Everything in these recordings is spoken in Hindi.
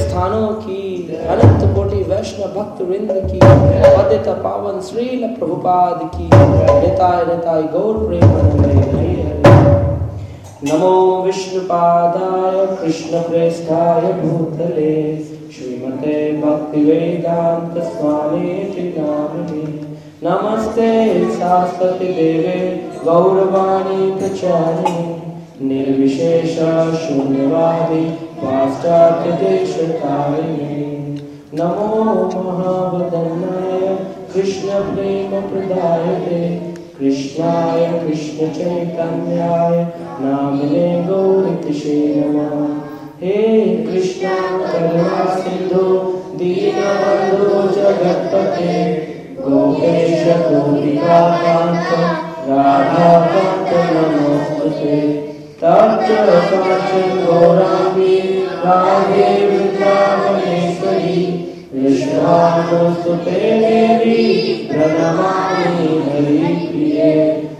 स्थानों की, अनंत कोटि वैष्णव भक्त वृंद की, पतित पावन श्रील प्रभुपाद की, निताय निताय गौर प्रेमानंदे हरि हरि। नमो विष्णुपादाय कृष्ण प्रेष्ठाय भूतले, श्रीमते भक्ति वेदांत स्वामी नामिने। नमस्ते सरस्वती देवे गौरवाणी प्रचारिणे, निर्विशेष शून्यवादी पाश्चात्य देशतारिणे। नमो महावदनाय कृष्ण प्रेम प्रदायते, कृष्णाय कृष्ण चैतन्याय नामिने गौरीतशे नमः। हे कृष्णा करुणा सिंधु दीनबंधु जगत्पते, गोपेश गोपिकाकांत राधाकांत नमोस्तुते। तप्त कांचन गौरांगी राधे वृंदावनेश्वरी, विष्णुस्तुते देवी प्रणमामि हरिप्रिये।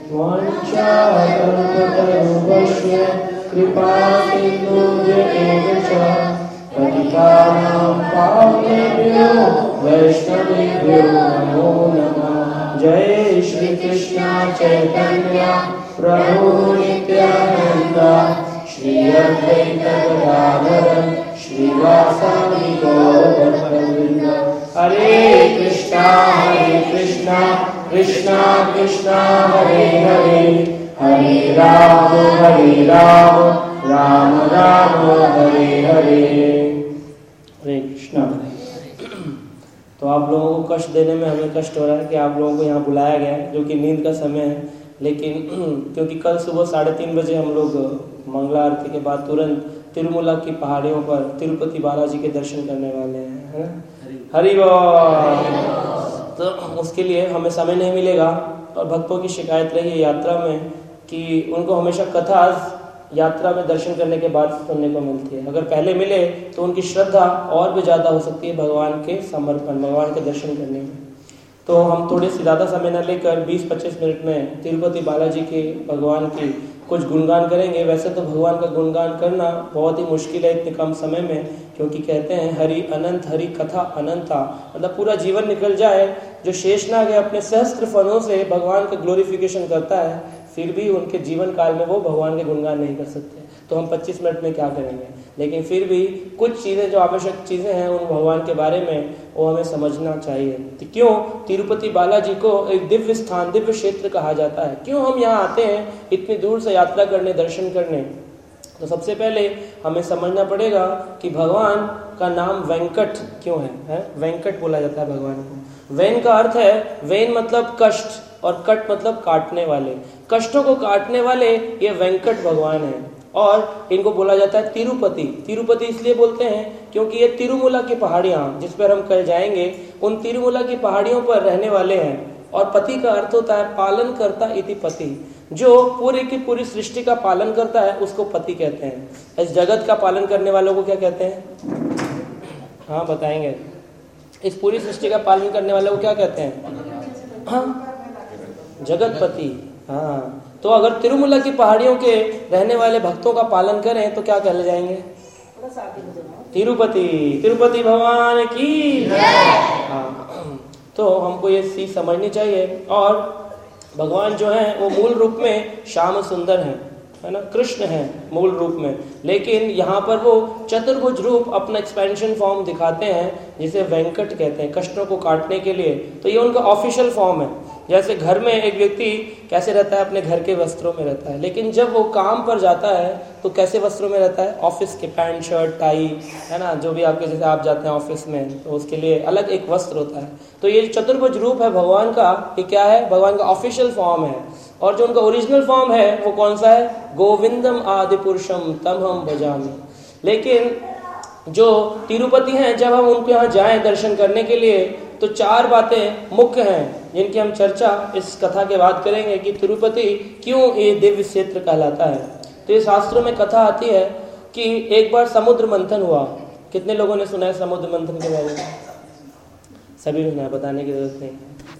वाञ्छाकल्पतरुभ्यश्च कृपा सिन्धुभ्येव च, पतितानां पावनेभ्यो वैष्णवेभ्यो नमो नमः। जय श्री कृष्ण चैतन्य प्रभु नित्यानंद, श्री अद्वैत गदाधर श्रीवासादि गौरभक्तवृंद। हरे कृष्णा कृष्णा कृष्णा हरे हरे, हरे राम राम राम हरे हरे। हरे कृष्णा। तो आप लोगों को कष्ट देने में हमें कष्ट हो रहा है कि आप लोगों को यहाँ बुलाया गया है, जो कि नींद का समय है। लेकिन क्योंकि कल सुबह 3:30 बजे हम लोग मंगला आरती के बाद तुरंत तिरुमला की पहाड़ियों पर तिरुपति बालाजी के दर्शन करने वाले हैं, है ना? हरि बोल। तो उसके लिए हमें समय नहीं मिलेगा, और भक्तों की शिकायत रही है यात्रा में कि उनको हमेशा कथा यात्रा में दर्शन करने के बाद सुनने को मिलती है। अगर पहले मिले तो उनकी श्रद्धा और भी ज़्यादा हो सकती है भगवान के समर्पण, भगवान के दर्शन करने में। तो हम थोड़े से ज़्यादा समय न लेकर 20-25 मिनट में तिरुपति बालाजी के भगवान की कुछ गुणगान करेंगे। वैसे तो भगवान का गुणगान करना बहुत ही मुश्किल है इतने कम समय में, क्योंकि कहते हैं हरि अनंत हरि कथा अनंता, मतलब पूरा जीवन निकल जाए जो शेषनाग है अपने सहस्त्र फलों से भगवान का ग्लोरिफिकेशन करता है, फिर भी उनके जीवन काल में वो भगवान के गुणगान नहीं कर सकते। तो हम 25 मिनट में क्या करेंगे, लेकिन फिर भी कुछ चीज़ें जो आवश्यक चीज़ें हैं उन भगवान के बारे में वो हमें समझना चाहिए। तो क्यों तिरुपति बालाजी को एक दिव्य स्थान, दिव्य क्षेत्र कहा जाता है? क्यों हम यहाँ आते हैं इतनी दूर से यात्रा करने, दर्शन करने? तो सबसे पहले हमें समझना पड़ेगा कि भगवान का नाम वेंकट क्यों है? वेंकट बोला जाता है भगवान को। वेन का अर्थ है, वेन मतलब कष्ट, और कट मतलब काटने वाले, कष्टों को काटने वाले ये वेंकट भगवान है। और इनको बोला जाता है तिरुपति। तिरुपति इसलिए बोलते हैं क्योंकि ये तिरुमला की पहाड़ियाँ जिस पर हम कल जाएंगे, उन तिरुमला की पहाड़ियों पर रहने वाले हैं। और पति का अर्थ होता है पालन करता इति पति, जो पूरी की पूरी सृष्टि का पालन करता है उसको पति कहते हैं। इस जगत का पालन करने वालों को क्या कहते हैं? हाँ बताएंगे। इस पूरी सृष्टि का पालन करने वालों को क्या कहते हैं? हाँ, जगतपति। हाँ, तो अगर तिरुमला की पहाड़ियों के रहने वाले भक्तों का पालन करें तो क्या कहले जाएंगे? तिरुपति। तिरुपति भगवान की। हाँ, तो हमको ये चीज समझनी चाहिए। और भगवान जो है वो मूल रूप में श्याम सुंदर है ना, कृष्ण है मूल रूप में, लेकिन यहाँ पर वो चतुर्भुज रूप अपना एक्सपेंशन फॉर्म दिखाते हैं जिसे वेंकट कहते हैं, कष्टों को काटने के लिए। तो ये उनका ऑफिशियल फॉर्म है। जैसे घर में एक व्यक्ति कैसे रहता है, अपने घर के वस्त्रों में रहता है, लेकिन जब वो काम पर जाता है तो कैसे वस्त्रों में रहता है? ऑफिस के पैंट शर्ट टाई, है ना, जो भी आपके, जैसे आप जाते हैं ऑफिस में तो उसके लिए अलग एक वस्त्र होता है। तो ये चतुर्भुज रूप है भगवान का, ये क्या है? भगवान का ऑफिशियल फॉर्म है। और जो उनका ओरिजिनल फॉर्म है वो कौन सा है? गोविंदम आदि पुरुषम तम हम भजामि। लेकिन जो तिरुपति हैं, जब हम उनको यहाँ जाएं दर्शन करने के लिए तो 4 बातें मुख्य हैं जिनकी हम चर्चा इस कथा के बाद करेंगे कि तिरुपति क्यों ये दिव्य क्षेत्र कहलाता है। तो ये शास्त्रों में कथा आती है कि एक बार समुद्र मंथन हुआ। कितने लोगों ने सुना है समुद्र मंथन के बारे में? सभी ने सुना है, बताने की जरूरत नहीं।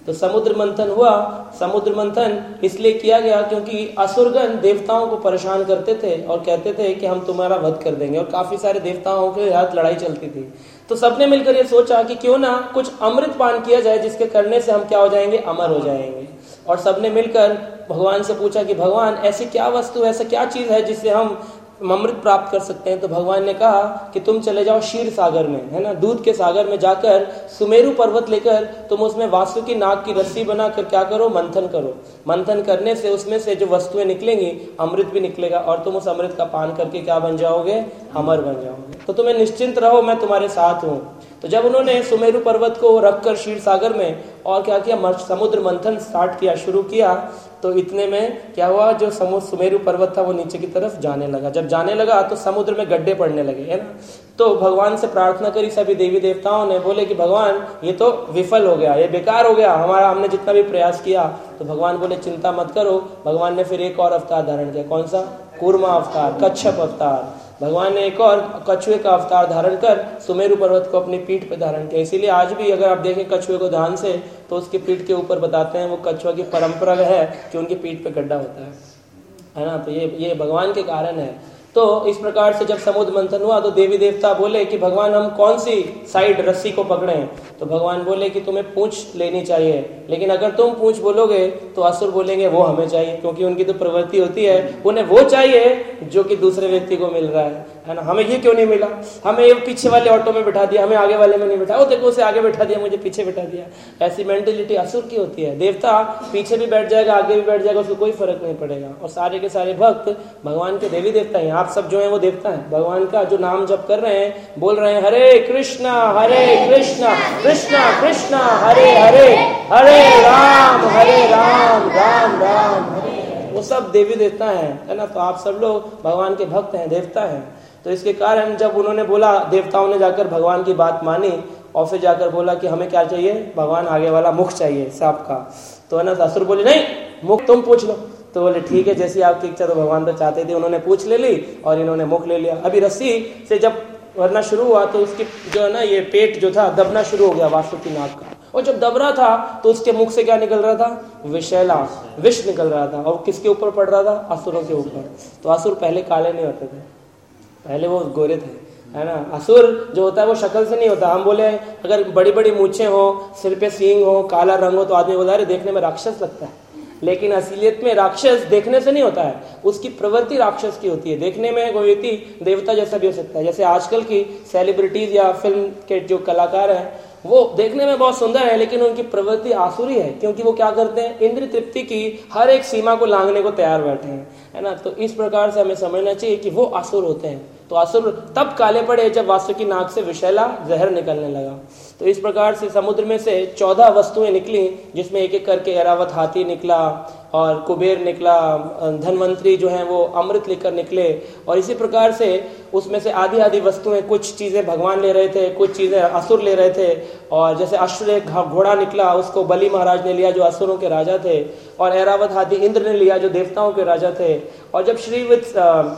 तो समुद्र मंथन हुआ। समुद्र मंथन इसलिए किया गया क्योंकि असुरगण देवताओं को परेशान करते थे और कहते थे कि हम तुम्हारा वध कर देंगे, और काफी सारे देवताओं के साथ लड़ाई चलती थी। तो सबने मिलकर ये सोचा कि क्यों ना कुछ अमृत पान किया जाए, जिसके करने से हम क्या हो जाएंगे, अमर हो जाएंगे। और सबने मिलकर भगवान से पूछा कि भगवान ऐसी क्या वस्तु, ऐसा क्या चीज है जिससे हम अमृत प्राप्त कर सकते हैं। तो भगवान ने कहा कि तुम चले जाओ क्षीर सागर में, है ना, दूध के सागर में जाकर सुमेरु पर्वत लेकर तुम उसमें वासुकी नाग की रस्सी बनाकर क्या करो, मंथन करो। मंथन करने से उसमें से जो वस्तुएं निकलेंगी, अमृत भी निकलेगा, और तुम उस अमृत का पान करके क्या बन जाओगे, अमर बन जाओगे। तो तुम्हें निश्चिंत रहो, मैं तुम्हारे साथ हूँ। तो जब उन्होंने सुमेरु पर्वत को रखकर क्षीर सागर में और क्या किया, समुद्र मंथन स्टार्ट किया, शुरू किया, तो इतने में क्या हुआ, जो सुमेरु पर्वत था वो नीचे की तरफ जाने लगा। जब जाने लगा तो समुद्र में गड्ढे पड़ने लगे, है ना। तो भगवान से प्रार्थना करी सभी देवी देवताओं ने, बोले कि भगवान ये तो विफल हो गया, ये बेकार हो गया हमारा, हमने जितना भी प्रयास किया। तो भगवान बोले चिंता मत करो। भगवान ने फिर एक और अवतार धारण किया। कौन सा, कूर्मा अवतार, कच्छप अवतार। भगवान ने एक और कछुए का अवतार धारण कर सुमेरु पर्वत को अपनी पीठ पर धारण किया। इसीलिए आज भी अगर आप देखें कछुए को ध्यान से, तो उसकी पीठ के ऊपर बताते हैं वो कछुआ की परंपरा है कि उनकी पीठ पे गड्ढा होता है ना। तो ये भगवान के कारण है। तो इस प्रकार से जब समुद्र मंथन हुआ तो देवी देवता बोले कि भगवान हम कौन सी साइड रस्सी को पकड़े। तो भगवान बोले कि तुम्हें पूंछ लेनी चाहिए, लेकिन अगर तुम पूंछ बोलोगे तो असुर बोलेंगे वो हमें चाहिए, क्योंकि उनकी तो प्रवृत्ति होती है, उन्हें वो चाहिए जो कि दूसरे व्यक्ति को मिल रहा है ना। हमें ये क्यों नहीं मिला, हमें ये पीछे वाले ऑटो में बिठा दिया, हमें आगे वाले में नहीं बिठा, वो देखो उसे आगे बिठा दिया, मुझे पीछे बिठा दिया। ऐसी मेंटेलिटी असुर की होती है। देवता पीछे भी बैठ जाएगा, आगे भी बैठ जाएगा, उसको कोई फर्क नहीं पड़ेगा। और सारे के सारे भक्त भगवान के देवी देवता हैं। आप सब जो है वो देवता हैं। भगवान का जो नाम जप कर रहे हैं, बोल रहे हैं हरे कृष्णा कृष्णा कृष्णा हरे हरे, हरे राम राम राम हरे, वो सब देवी देवता है ना। तो आप सब लोग भगवान के भक्त हैं, देवता हैं। तो इसके कारण जब उन्होंने बोला, देवताओं ने जाकर भगवान की बात मानी और फिर जाकर बोला कि हमें क्या चाहिए, भगवान आगे वाला मुख चाहिए सांप का। तो है ना, असुर बोले नहीं, मुख तुम पूछ लो। तो बोले ठीक है, जैसी आपकी इच्छा। तो भगवान तो चाहते थे, उन्होंने पूछ ले ली और इन्होंने मुख ले लिया। अभी रस्सी से जब वरना शुरू हुआ तो उसकी जो है ना, ये पेट जो था दबना शुरू हो गया वासुकी नाग का। और जब दब रहा था तो उसके मुख से क्या निकल रहा था, विषैला विष निकल रहा था। और किसके ऊपर पड़ रहा था, असुरों के ऊपर। तो असुर पहले काले नहीं होते थे, पहले वो गोरे थे, है ना। असुर जो होता है वो शक्ल से नहीं होता। हम बोले अगर बड़ी बड़ी मूछें हो, सिर पे सींग हो, काला रंग हो, तो आदमी बोला अरे देखने में राक्षस लगता है। लेकिन असलियत में राक्षस देखने से नहीं होता है, उसकी प्रवृत्ति राक्षस की होती है। देखने में कोई व्यक्ति देवता जैसा भी हो सकता है। जैसे आजकल की सेलिब्रिटीज या फिल्म के जो कलाकार हैं, वो देखने में बहुत सुंदर है, लेकिन उनकी प्रवृत्ति आसुरी है, क्योंकि वो क्या करते हैं, इंद्रिय तृप्ति की हर एक सीमा को लांघने को तैयार बैठे हैं, है ना। तो इस प्रकार से हमें समझना चाहिए कि वो असुर होते हैं। तो असुर तब काले पड़े जब वासुकी नाग से विषैला जहर निकलने लगा। तो इस प्रकार से समुद्र में से 14 वस्तुएं निकली, जिसमें एक एक करके ऐरावत हाथी निकला और कुबेर निकला, धनवंतरी जो है वो अमृत लेकर निकले। और इसी प्रकार से उसमें से आधी आधी वस्तुएं, कुछ चीजें भगवान ले रहे थे, कुछ चीजें असुर ले रहे थे। और जैसे अश्व घोड़ा निकला, उसको बलि महाराज ने लिया जो असुरों के राजा थे, और ऐरावत हाथी इंद्र ने लिया जो देवताओं के राजा थे। और जब श्रीवत्स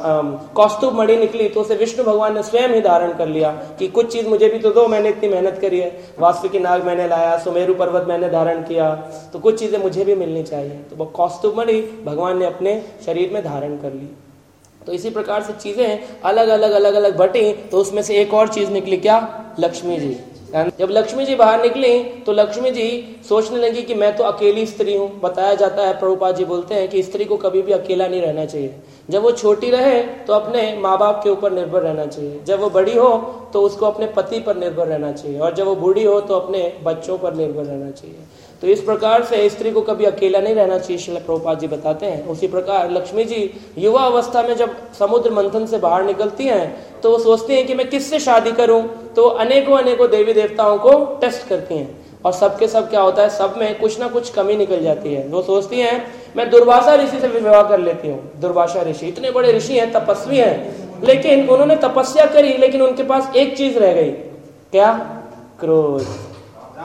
कौस्तुभ मणि निकली तो उसे विष्णु भगवान ने स्वयं ही धारण कर लिया कि कुछ चीज मुझे भी तो दो, मैंने इतनी मेहनत करी है, वासुकी नाग मैंने लाया, सुमेरु पर्वत मैंने धारण किया, तो कुछ चीजें मुझे भी मिलनी चाहिए। तो वो कौस्तुभ मणि भगवान ने अपने शरीर में धारण कर ली। तो इसी प्रकार से चीजें अलग अलग बटी। तो उसमें से एक और चीज निकली, क्या, लक्ष्मी जी। जब लक्ष्मी जी बाहर निकली तो लक्ष्मी जी सोचने लगी कि मैं तो अकेली स्त्री हूँ। बताया जाता है, प्रभुपाद जी बोलते हैं कि स्त्री को कभी भी अकेला नहीं रहना चाहिए। जब वो छोटी रहे तो अपने माँ बाप के ऊपर निर्भर रहना चाहिए, जब वो बड़ी हो तो उसको अपने पति पर निर्भर रहना चाहिए, और जब वो बूढ़ी हो तो अपने बच्चों पर निर्भर रहना चाहिए। तो इस प्रकार से स्त्री को कभी अकेला नहीं रहना चाहिए, श्रील प्रभुपाद जी बताते हैं। उसी प्रकार लक्ष्मी जी युवा अवस्था में जब समुद्र मंथन से बाहर निकलती हैं तो वो सोचती हैं कि मैं किससे शादी करूं। तो अनेकों देवी देवताओं को टेस्ट करती हैं, और सबके सब क्या होता है, सब में कुछ ना कुछ कमी निकल जाती है। वो सोचती हैं मैं दुर्वासा ऋषि से विवाह कर लेती हूँ। दुर्वासा ऋषि इतने बड़े ऋषि हैं, तपस्वी हैं, लेकिन उन्होंने तपस्या करी, लेकिन उनके पास एक चीज रह गई, क्या, क्रोध।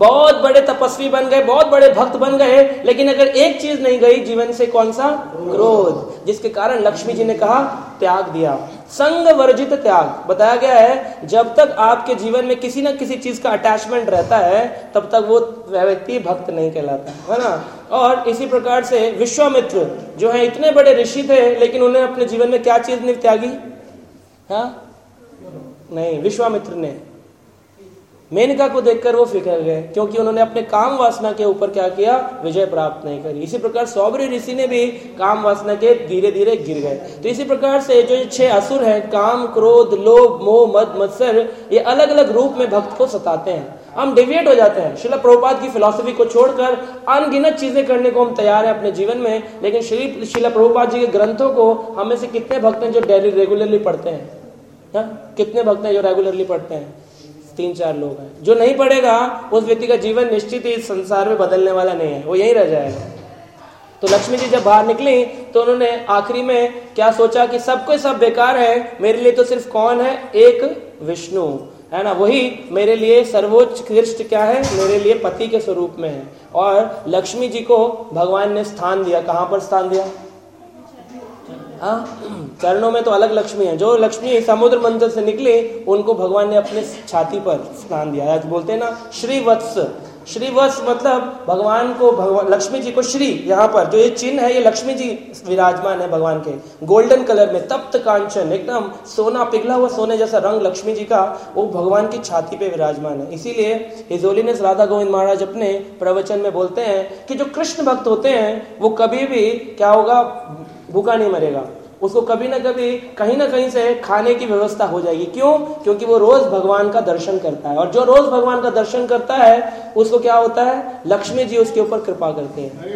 बहुत बड़े तपस्वी बन गए, बहुत बड़े भक्त बन गए, लेकिन अगर एक चीज नहीं गई जीवन से, कौन सा? क्रोध, जिसके कारण लक्ष्मी जी ने कहा त्याग दिया। संग वर्जित त्याग बताया गया है, जब तक आपके जीवन में किसी न किसी चीज का अटैचमेंट रहता है तब तक वो व्यक्ति भक्त नहीं कहलाता है ना। और इसी प्रकार से विश्वामित्र जो है इतने बड़े ऋषि थे, लेकिन उन्हें अपने जीवन में क्या चीज नहीं त्यागी? हाँ नहीं, विश्वामित्र ने मेनका को देखकर वो फिकर गए, क्योंकि उन्होंने अपने काम वासना के ऊपर क्या किया? विजय प्राप्त नहीं करी। इसी प्रकार सौबरी ऋषि ने भी काम वासना के धीरे धीरे गिर गए। तो इसी प्रकार से जो 6 असुर हैं, काम, क्रोध, लोभ, मोह, मद, मत्सर, ये अलग अलग रूप में भक्त को सताते हैं। हम डिविएट हो जाते हैं। श्रील प्रभुपाद की फिलॉसफी को छोड़कर अनगिनत चीजें करने को हम तैयार हैं अपने जीवन में, लेकिन श्रील प्रभुपाद जी के ग्रंथों को हम में से कितने भक्त हैं जो डेली रेगुलरली पढ़ते हैं? कितने भक्त हैं जो रेगुलरली पढ़ते हैं? 3-4 लोग हैं। जो नहीं पढ़ेगा उस व्यक्ति का जीवन निश्चित ही इस संसार में बदलने वाला नहीं है, वो यहीं रह जाएगा। तो लक्ष्मी जी जब बाहर निकली तो उन्होंने आखिरी में क्या सोचा कि सबको सब बेकार है, मेरे लिए तो सिर्फ कौन है? एक विष्णु है ना, वही मेरे लिए सर्वोत्कृष्ट क्या है? मेरे लिए पति के स्वरूप में है। और लक्ष्मी जी को भगवान ने स्थान दिया। कहां पर स्थान दिया? चरणों में तो अलग लक्ष्मी है। जो लक्ष्मी समुद्र मंथन से निकले उनको भगवान ने अपने छाती पर स्थान दिया। आज बोलते हैं ना श्रीवत्स। श्रीवत्स मतलब भगवान को, भगवान लक्ष्मी जी को श्री, यहाँ पर जो ये चिन्ह है ये लक्ष्मी जी विराजमान है भगवान के, गोल्डन कलर में, तप्त कांचन, एकदम सोना, पिघला हुआ सोने जैसा रंग लक्ष्मी जी का, वो भगवान की छाती पे विराजमान है। इसीलिए हिज होलीनेस राधा गोविंद महाराज अपने प्रवचन में बोलते हैं कि जो कृष्ण भक्त होते हैं वो कभी भी क्या होगा? भूखा नहीं मरेगा। उसको कभी ना कहीं से खाने की व्यवस्था हो जाएगी। क्यों? क्योंकि वो रोज भगवान का दर्शन करता है, और जो रोज भगवान का दर्शन करता है उसको क्या होता है? लक्ष्मी जी उसके ऊपर कृपा करते हैं,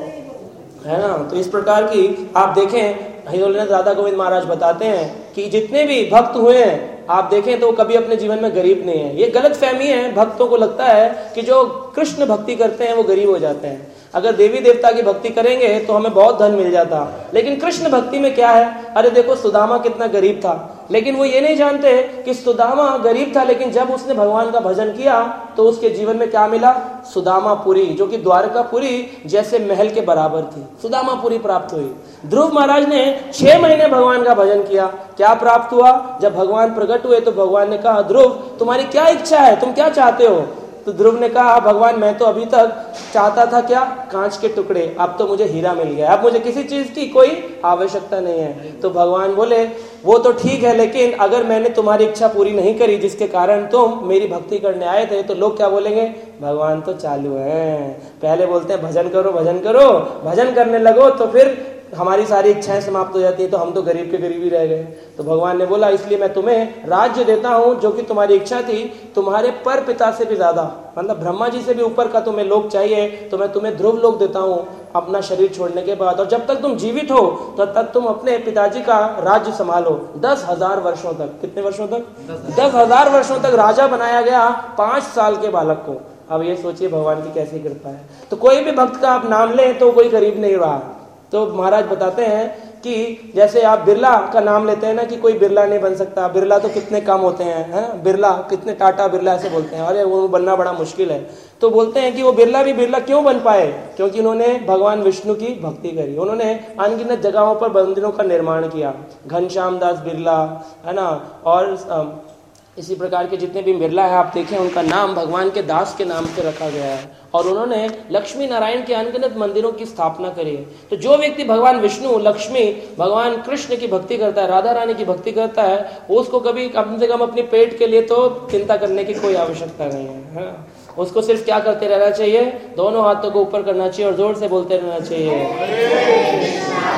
है ना। तो इस प्रकार की आप देखें, हिज होलीनेस राधा गोविंद महाराज बताते हैं कि जितने भी भक्त हुए हैं आप देखें तो कभी अपने जीवन में गरीब नहीं है। ये गलत फहमी है। भक्तों को लगता है कि जो कृष्ण भक्ति करते हैं वो गरीब हो जाते हैं। अगर देवी देवता की भक्ति करेंगे तो हमें बहुत धन मिल जाता, लेकिन कृष्ण भक्ति में क्या है? अरे देखो सुदामा कितना गरीब था, लेकिन वो ये नहीं जानते कि सुदामा गरीब था, लेकिन जब उसने भगवान का भजन किया तो उसके जीवन में क्या मिला? सुदामापुरी, जो कि द्वारकापुरी जैसे महल के बराबर थी, सुदामापुरी प्राप्त हुई। ध्रुव महाराज ने 6 महीने भगवान का भजन किया, क्या प्राप्त हुआ? जब भगवान प्रकट हुए तो भगवान ने कहा, ध्रुव तुम्हारी क्या इच्छा है, तुम क्या चाहते हो? तो ध्रुव ने कहा, भगवान मैं तो अभी तक चाहता था क्या? कांच के टुकड़े, अब तो मुझे हीरा मिल गया, अब मुझे किसी चीज की कोई आवश्यकता नहीं है। तो भगवान बोले, वो तो ठीक है, लेकिन अगर मैंने तुम्हारी इच्छा पूरी नहीं करी जिसके कारण तुम मेरी भक्ति करने आए थे, तो लोग क्या बोलेंगे? भगवान तो चालू है। पहले बोलते हैं भजन करो भजन करो, भजन करने लगो तो फिर हमारी सारी इच्छाएं समाप्त हो जाती है, तो हम तो गरीब के गरीब ही रह गए। तो भगवान ने बोला, इसलिए मैं तुम्हें राज्य देता हूं जो कि तुम्हारी इच्छा थी, तुम्हारे पर पिता से भी ज्यादा, मतलब ब्रह्मा जी से भी ऊपर का तुम्हें लोक चाहिए, तो मैं तुम्हें ध्रुव लोक देता हूं अपना शरीर छोड़ने के बाद। और जब तक तुम जीवित हो तब तक तुम अपने पिताजी का राज्य संभालो 10,000 वर्षों तक। कितने वर्षों तक? 10,000 वर्षों तक राजा बनाया गया 5 साल के बालक को। अब ये सोचिए भगवान की कैसी कृपा है। तो कोई भी भक्त का आप नाम लें तो कोई गरीब नहीं रहा। तो महाराज बताते हैं कि जैसे आप बिरला का नाम लेते हैं ना, कि कोई बिरला नहीं बन सकता, बिरला तो कितने कम होते हैं, बिरला कितने, टाटा बिरला ऐसे बोलते हैं, अरे वो बनना बड़ा मुश्किल है। तो बोलते हैं कि वो बिरला भी बिरला क्यों बन पाए? क्योंकि उन्होंने भगवान विष्णु की भक्ति करी, उन्होंने अनगिनत जगहों पर मंदिरों का निर्माण किया। घनश्याम दास बिरला, है ना, और इसी प्रकार के जितने भी बिरला है आप देखें, उनका नाम भगवान के दास के नाम से रखा गया है, और उन्होंने लक्ष्मी नारायण के अनगिनत मंदिरों की स्थापना करी है। तो जो व्यक्ति भगवान विष्णु, लक्ष्मी, भगवान कृष्ण की भक्ति करता है, राधा रानी की भक्ति करता है, उसको कभी कम से कम अपने पेट के लिए तो चिंता करने की कोई आवश्यकता नहीं है। उसको सिर्फ क्या करते रहना चाहिए? दोनों हाथों को ऊपर करना चाहिए और जोर से बोलते रहना चाहिए, हरे कृष्णा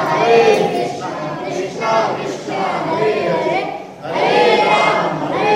कृष्णा कृष्णा हरे हरे, हरे राम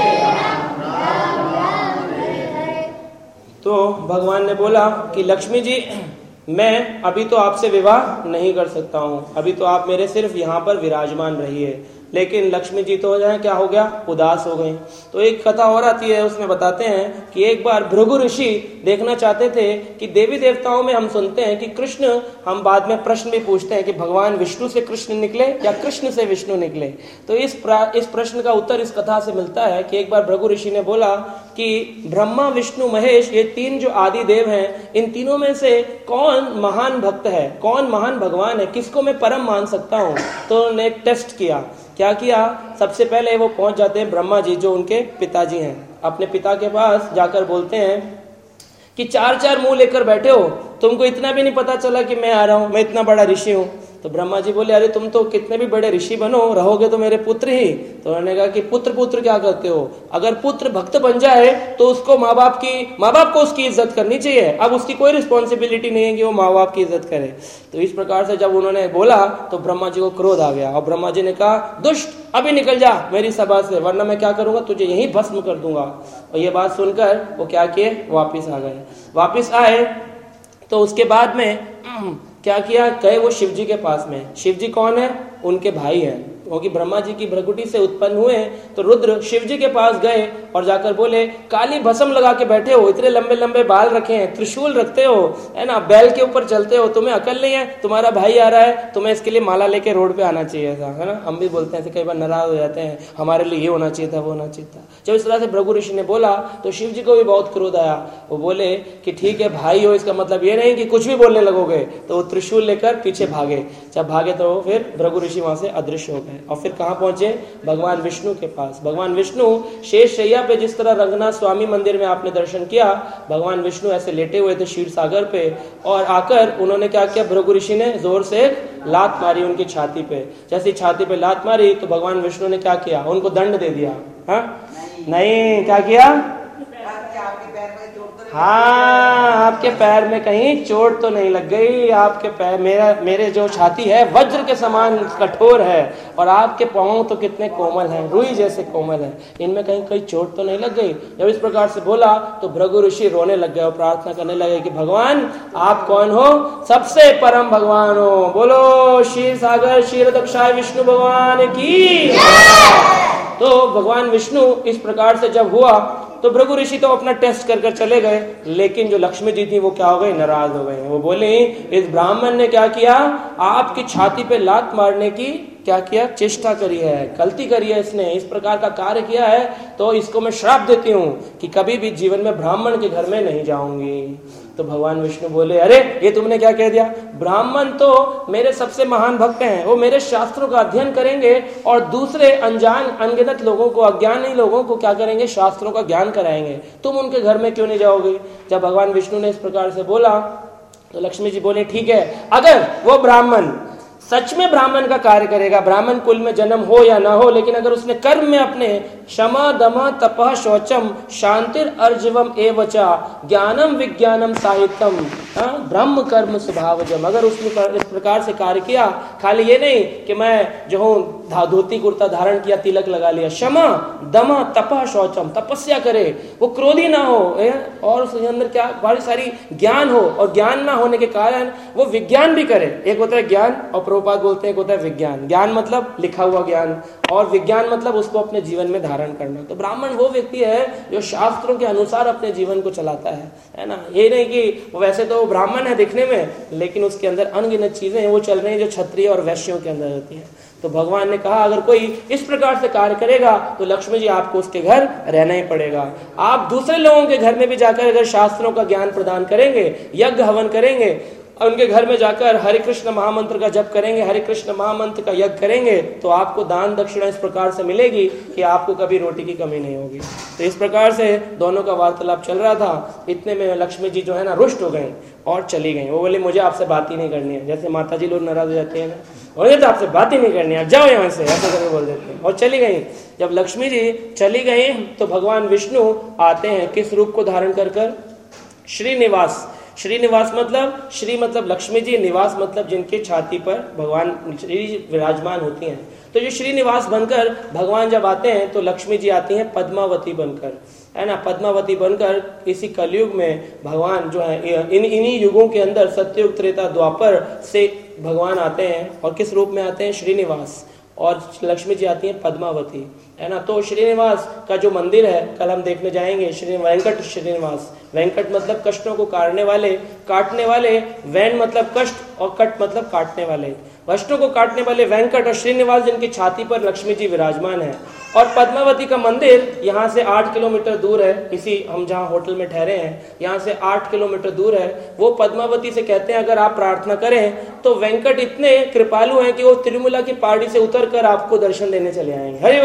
तो भगवान ने बोला कि लक्ष्मी जी, मैं अभी तो आपसे विवाह नहीं कर सकता हूँ, अभी तो आप मेरे सिर्फ यहाँ पर विराजमान रहिए। लेकिन लक्ष्मी जी तो हो जाए क्या हो गया, उदास हो गई। तो एक कथा और आती है, उसमें बताते हैं कि एक बार भृगु ऋषि देखना चाहते थे कि देवी देवताओं में हम सुनते हैं कि कृष्ण, हम बाद में प्रश्न भी पूछते हैं कि भगवान विष्णु से कृष्ण निकले या कृष्ण से विष्णु निकले। तो इस प्रश्न का उत्तर इस कथा से मिलता है कि एक बार भृगु ऋषि ने बोला कि ब्रह्मा विष्णु महेश, ये तीन जो आदि देव हैं, इन तीनों में से कौन महान भक्त है, कौन महान भगवान है, किसको मैं परम मान सकता हूं। तो उन्होंने एक टेस्ट किया। क्या किया, सबसे पहले वो पहुंच जाते हैं ब्रह्मा जी, जो उनके पिताजी हैं। अपने पिता के पास जाकर बोलते हैं कि 4-4 मुंह लेकर बैठे हो, तुमको इतना भी नहीं पता चला कि मैं आ रहा हूं, मैं इतना बड़ा ऋषि हूं। तो ब्रह्मा जी बोले, अरे तुम तो कितने भी बड़े ऋषि बनो, रहोगे तो मेरे पुत्र ही। तो उन्होंने कहा कि पुत्र क्या करते हो, अगर पुत्र भक्त बन जाए तो उसको माँ बाप को उसकी इज्जत करनी चाहिए। अब उसकी कोई रिस्पॉन्सिबिलिटी नहीं है कि वो माँ बाप की इज्जत करे। तो इस प्रकार से जब उन्होंने बोला तो ब्रह्मा जी को क्रोध आ गया और ब्रह्मा जी ने कहा, दुष्ट, अभी निकल जा मेरी सभा से, वरना मैं क्या करूंगा, तुझे यहीं भस्म कर दूंगा। और ये बात सुनकर वो क्या किए, वापिस आ गए। वापिस आए तो उसके बाद में क्या किया, गए वो शिव जी के पास में। शिव जी कौन है, उनके भाई हैं, क्योंकि ब्रह्मा जी की भ्रकुटी से उत्पन्न हुए। तो रुद्र शिव जी के पास गए और जाकर बोले, काली भस्म लगा के बैठे हो, इतने लंबे लंबे बाल रखे हैं, त्रिशूल रखते हो, है ना, बैल के ऊपर चलते हो, तुम्हें अकल नहीं है, तुम्हारा भाई आ रहा है, तुम्हें इसके लिए माला लेके रोड पे आना चाहिए था, है ना। हम भी बोलते हैं, कई बार नाराज हो जाते हैं, हमारे लिए ये होना चाहिए था, वो होना चाहिए था। जब इस तरह से भृगु ऋषि ने बोला तो शिव जी को भी बहुत क्रोध आया। वो बोले कि ठीक है भाई हो, इसका मतलब ये नहीं कि कुछ भी बोलने लगोगे। तो वो त्रिशूल लेकर पीछे भागे। जब भागे तो फिर भृगु ऋषि वहां से अदृश्य हो गए और फिर कहां पहुंचे, भगवान विष्णु के पास। भगवान विष्णु शेष शैया पे, जिस तरह रंगनाथ स्वामी मंदिर में आपने दर्शन किया, भगवान विष्णु ऐसे लेटे हुए थे क्षीर सागर पे। और आकर उन्होंने क्या किया, भृगु ऋषि ने जोर से लात मारी उनकी छाती पे। जैसे छाती पे लात मारी तो भगवान विष्णु ने क्या किया, उनको दंड दे दिया। नहीं, क्या किया, हाँ, आपके पैर में कहीं चोट तो नहीं लग गई। आपके पैर, मेरे जो छाती है वज्र के समान कठोर है और आपके पांव तो कितने कोमल हैं, रुई जैसे कोमल हैं, इनमें कहीं चोट तो नहीं लग गई। जब इस प्रकार से बोला तो भृगु ऋषि रोने लग गए और प्रार्थना करने लगे कि भगवान आप कौन हो, सबसे परम भगवान हो, बोलो क्षीर सागर क्षीर दक्षाय विष्णु भगवान की। तो भगवान विष्णु इस प्रकार से जब हुआ तो भृगु ऋषि तो अपना टेस्ट कर चले गए, लेकिन जो लक्ष्मी जी थी वो क्या हो गई, नाराज हो गई। वो बोली, इस ब्राह्मण ने क्या किया, आपकी छाती पे लात मारने की क्या किया, चेष्टा करी है, गलती करी है, इसने इस प्रकार का कार्य किया है, तो इसको मैं श्राप देती हूँ कि कभी भी जीवन में ब्राह्मण के घर में नहीं जाऊंगी। तो भगवान विष्णु बोले, अरे ये तुमने क्या कह दिया, ब्राह्मण तो मेरे सबसे महान भक्त हैं, वो मेरे शास्त्रों का अध्ययन करेंगे और दूसरे अनजान अनगिनत लोगों को, अज्ञानी लोगों को क्या करेंगे, शास्त्रों का ज्ञान कराएंगे, तुम उनके घर में क्यों नहीं जाओगे। जब भगवान विष्णु ने इस प्रकार से बोला तो लक्ष्मी जी बोले, ठीक है, अगर वो ब्राह्मण सच में ब्राह्मण का कार्य करेगा, ब्राह्मण कुल में जन्म हो या ना हो, लेकिन अगर उसने कर्म में अपने क्षमा दमा तपः शौचम शांतिर अर्जवम एवचा ज्ञानम विज्ञानम साहित्यम ब्रह्म कर्म स्वभावजम, अगर उसने इस प्रकार से कार्य किया, खाली ये नहीं कि मैं जो हूँ धोती कुर्ता धारण किया, तिलक लगा लिया, क्षमा दमा तपः शौचम, तपस्या करे, वो क्रोधी ना हो और उसके अंदर क्या बड़ी सारी ज्ञान हो, और ज्ञान ना होने के कारण वो विज्ञान भी करे। एक होता है ज्ञान और प्रभुपाद बोलते हैं, एक होता है विज्ञान। ज्ञान मतलब लिखा हुआ ज्ञान और विज्ञान मतलब उसको अपने जीवन में धारण करना। तो ब्राह्मण वो व्यक्ति है जो शास्त्रों के अनुसार अपने जीवन को चलाता है ना। ये नहीं कि वो वैसे तो ब्राह्मण है दिखने में, लेकिन उसके अंदर अनगिनत चीजें हैं वो चल रही हैं जो क्षत्रिय और वैश्यों के अंदर होती हैं। तो भगवान ने कहा, अगर कोई इस प्रकार से कार्य करेगा तो लक्ष्मी जी आपको उसके घर रहना ही पड़ेगा। आप दूसरे लोगों के घर में भी जाकर अगर शास्त्रों का ज्ञान प्रदान करेंगे, यज्ञ हवन करेंगे, उनके घर में जाकर हरे कृष्ण महामंत्र का जप करेंगे, हरे कृष्ण महामंत्र का यज्ञ करेंगे, तो आपको दान दक्षिणा इस प्रकार से मिलेगी कि आपको कभी रोटी की कमी नहीं होगी। तो इस प्रकार से दोनों का वार्तालाप चल रहा था। इतने में लक्ष्मी जी जो है ना रुष्ट हो गई और चली गई। वो बोले, मुझे आपसे बात ही नहीं करनी है। जैसे माता जी लोग नाराज हो जाते हैं ना, बोले तो आपसे बात ही नहीं करनी है, जाओ यहाँ से, ऐसा करके बोल देते हैं और चली गई। जब लक्ष्मी जी चली गई तो भगवान विष्णु आते हैं, किस रूप को धारण कर, श्रीनिवास। श्रीनिवास मतलब, श्री मतलब लक्ष्मी जी, निवास मतलब जिनके छाती पर भगवान श्री विराजमान होती हैं। तो जो श्रीनिवास बनकर भगवान जब आते हैं तो लक्ष्मी जी आती हैं पद्मावती बनकर, है ना। पद्मावती बनकर इसी कलयुग में भगवान जो है, इन्हीं युगों के अंदर सत्ययुग त्रेता द्वापर से भगवान आते हैं और किस रूप में आते हैं, श्रीनिवास। और लक्ष्मी जी आती हैं पद्मावती, है ना। तो श्रीनिवास का जो मंदिर है कल हम देखने जाएंगे, श्री वेंकट श्रीनिवास। वेंकट मतलब कष्टों को काटने वाले, वैन मतलब कष्ट और कट मतलब काटने वाले, कष्टों को काटने वाले वेंकट और श्रीनिवास जिनकी छाती पर लक्ष्मी जी विराजमान है। और पद्मावती का मंदिर यहाँ से 8 किलोमीटर दूर है, इसी हम जहाँ होटल में ठहरे हैं यहाँ से 8 किलोमीटर दूर है। वो पद्मावती से कहते हैं अगर आप प्रार्थना करें तो वेंकट इतने कृपालु हैं कि वो तिरुमला की पहाड़ी से उतर कर आपको दर्शन देने चले आएंगे। हरि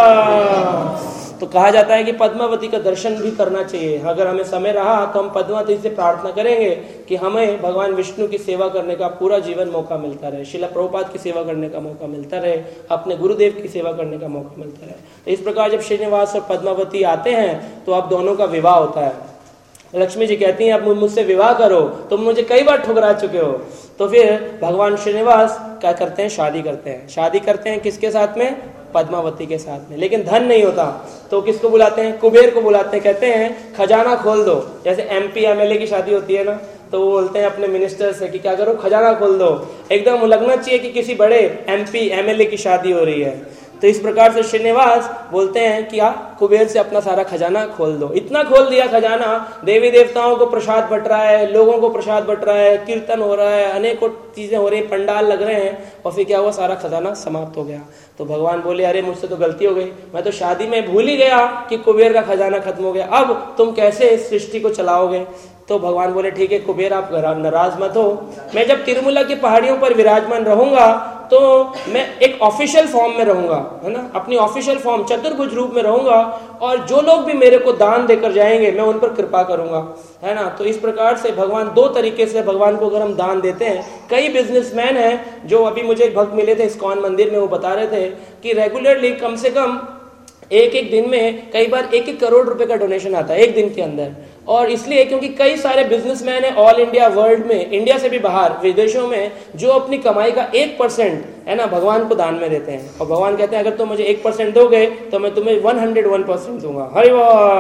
वाह। तो कहा जाता है कि पद्मावती का दर्शन भी करना चाहिए। अगर हमें समय रहा तो हम पद्मावती से प्रार्थना करेंगे कि हमें भगवान विष्णु की सेवा करने का पूरा जीवन मौका मिलता रहे, श्रील प्रभुपाद की सेवा करने का मौका मिलता रहे, अपने गुरुदेव की सेवा करने का मौका मिलता रहे। तो इस प्रकार जब श्रीनिवास और पद्मावती आते हैं तो अब दोनों का विवाह होता है। लक्ष्मी जी कहती हैं अब मुझसे विवाह करो, तुम मुझे कई बार ठुकरा चुके हो। तो फिर भगवान श्रीनिवास क्या करते हैं, शादी करते हैं किसके साथ में, पद्मावती के साथ में। लेकिन धन नहीं होता तो किसको बुलाते हैं, कुबेर को बुलाते हैं। कहते हैं खजाना खोल दो। जैसे MP MLA की शादी होती है ना, तो वो बोलते हैं अपने मिनिस्टर से कि क्या करो, खजाना खोल दो। एकदम लगना चाहिए कि किसी बड़े MP MLA की शादी हो रही है। तो इस प्रकार से श्रीनिवास बोलते हैं कि कुबेर से अपना सारा खजाना खोल दो। इतना खोल दिया खजाना, देवी देवताओं को प्रसाद बट रहा है, लोगों को प्रसाद बट रहा है, कीर्तन हो रहा है, अनेकों चीजें हो रही, पंडाल लग रहे हैं, और फिर क्या हुआ, सारा खजाना समाप्त हो गया। तो भगवान बोले अरे मुझसे तो गलती हो गई, मैं तो शादी में भूल ही गया कि कुबेर का खजाना खत्म हो गया, अब तुम कैसे इस सृष्टि को चलाओगे। तो भगवान बोले ठीक है कुबेर आप नाराज मत हो, मैं जब तिरुमला की पहाड़ियों पर विराजमान रहूंगा तो मैं एक ऑफिशियल फॉर्म में रहूंगा, है ना, अपनी ऑफिशियल फॉर्म चतुर्भुज रूप में रहूंगा, और जो लोग भी मेरे को दान देकर जाएंगे मैं उन पर कृपा करूंगा, है ना। तो इस प्रकार से भगवान दो तरीके से भगवान को अगर हम दान देते हैं, कई बिजनेसमैन हैं जो अभी मुझे भक्त मिले थे इस्कॉन मंदिर में, वो बता रहे थे कि रेगुलरली कम से कम एक दिन में कई बार 1-1 करोड़ रुपए का डोनेशन आता है एक दिन के अंदर। और इसलिए क्योंकि कई सारे बिजनेसमैन हैं ऑल इंडिया वर्ल्ड में, इंडिया से भी बाहर विदेशों में, जो अपनी कमाई का 1% है ना भगवान को दान में देते हैं। और भगवान कहते हैं अगर तुम मुझे 1% दोगे तो मैं तुम्हें 101% दूंगा। हरि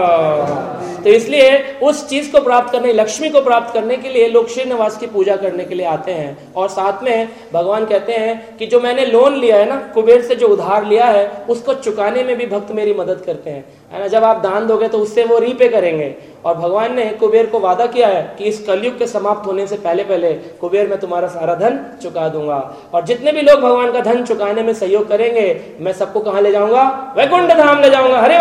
वाह। तो इसलिए उस चीज को प्राप्त करने, लक्ष्मी को प्राप्त करने के लिए लोग श्रीनिवास की पूजा करने के लिए आते हैं। और साथ में भगवान कहते हैं कि जो मैंने लोन लिया है ना, कुबेर से जो उधार लिया है, उसको चुकाने में भी भक्त मेरी मदद करते हैं, है ना। जब आप दान दोगे तो उससे वो रीपे करेंगे। और भगवान ने कुबेर को वादा किया है कि इस कलयुग के समाप्त होने से पहले पहले कुबेर मैं तुम्हारा सारा धन चुका दूंगा। और जितने भी लोग भगवान का धन चुकाने में सहयोग करेंगे, मैं सबको कहां ले जाऊंगा, वैकुंठ धाम ले जाऊंगा। हरि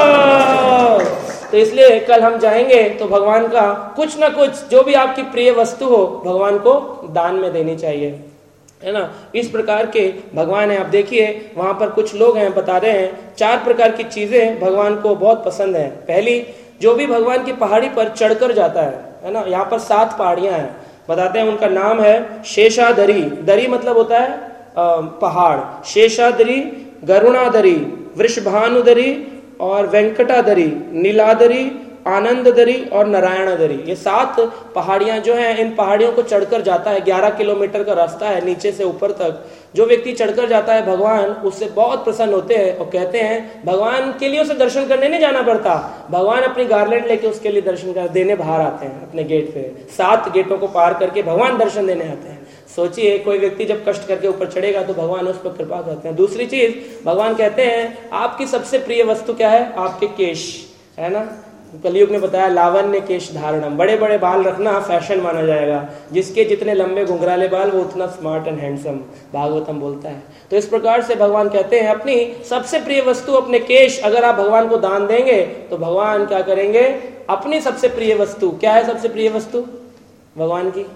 बोल। तो इसलिए कल हम जाएंगे तो भगवान का कुछ ना कुछ, जो भी आपकी प्रिय वस्तु हो, भगवान को दान में देनी चाहिए, है ना। इस प्रकार के भगवान है। आप देखिए वहां पर कुछ लोग हैं, बता रहे हैं 4 प्रकार की चीजें भगवान को बहुत पसंद है। पहली, जो भी भगवान की पहाड़ी पर चढ़कर जाता है ना, यहाँ पर 7 पहाड़ियां हैं, बताते हैं उनका नाम है शेषादरी। दरी मतलब होता है पहाड़। शेषादरी, गरुणादरी, वृषभानुदरी और वेंकटादरी, नीलादरी, आनंददरी और नारायणदरी। ये 7 पहाड़ियां जो हैं, इन पहाड़ियों को चढ़कर जाता है। 11 किलोमीटर का रास्ता है नीचे से ऊपर तक। जो व्यक्ति चढ़कर जाता है भगवान उससे बहुत प्रसन्न होते हैं और कहते हैं भगवान के लिए उसे दर्शन करने नहीं जाना पड़ता, भगवान अपनी गारलेट लेके उसके लिए दर्शन कर देने बाहर आते हैं अपने गेट पे। 7 गेटों को पार करके भगवान दर्शन देने आते हैं। सोचिए कोई व्यक्ति जब कष्ट करके ऊपर चढ़ेगा तो भगवान उस पर कृपा करते हैं। दूसरी चीज, भगवान कहते हैं आपकी सबसे प्रिय वस्तु क्या है, आपके केश, है ना। कलयुग ने बताया लावण्य केश धारणम, बड़े बड़े बाल रखना फैशन माना जाएगा, जिसके जितने लंबे घुंघराले बाल वो उतना स्मार्ट एंड हैंडसम, भागवतम बोलता है। तो इस प्रकार से भगवान कहते हैं अपनी सबसे प्रिय वस्तु अपने केश, अगर आप भगवान को दान देंगे तो भगवान क्या करेंगे, अपनी सबसे प्रिय वस्तु, क्या है सबसे प्रिय वस्तु भगवान की,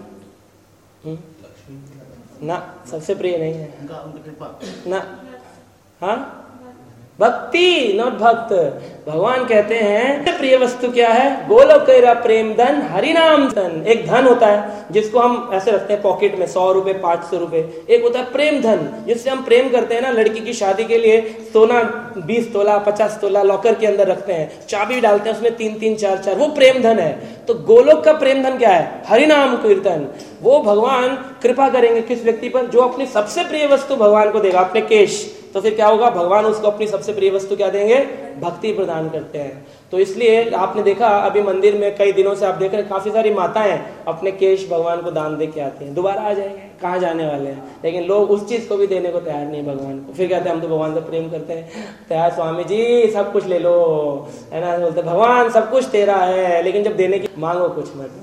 ना सबसे प्रिय नहीं है ना, हाँ भक्ति, नॉट भक्त। भगवान कहते हैं प्रिय वस्तु क्या है, गोलोकेरा प्रेम धन हरिनाम धन। एक धन होता है जिसको हम ऐसे रखते हैं पॉकेट में, 100 रुपए 500 रुपए। एक होता है प्रेम धन जिससे हम प्रेम करते हैं ना, लड़की की शादी के लिए सोना 20 तोला 50 तोला लॉकर के अंदर रखते हैं, चाबी डालते हैं उसमें 3-3 4-4, वो प्रेम धन है। तो गोलोक का प्रेम धन क्या है, हरिनाम कीर्तन। वो भगवान कृपा करेंगे किस व्यक्ति पर, जो अपनी सबसे प्रिय वस्तु भगवान को देगा, अपने केश, तो फिर क्या होगा, भगवान उसको अपनी सबसे प्रिय वस्तु क्या देंगे, भक्ति प्रदान करते हैं। तो इसलिए आपने देखा अभी मंदिर में कई दिनों से आप देख रहे हैं काफी सारी माताएं अपने केश भगवान को दान दे के आती हैं, दोबारा आ जाएंगे, कहाँ जाने वाले हैं, लेकिन लोग उस चीज को भी देने को तैयार नहीं भगवान को। फिर कहते हैं हम तो भगवान से प्रेम करते हैं, तैयार स्वामी जी सब कुछ ले लो, है ना, बोलते भगवान सब कुछ तेरा है, लेकिन जब देने की मांगो कुछ मत।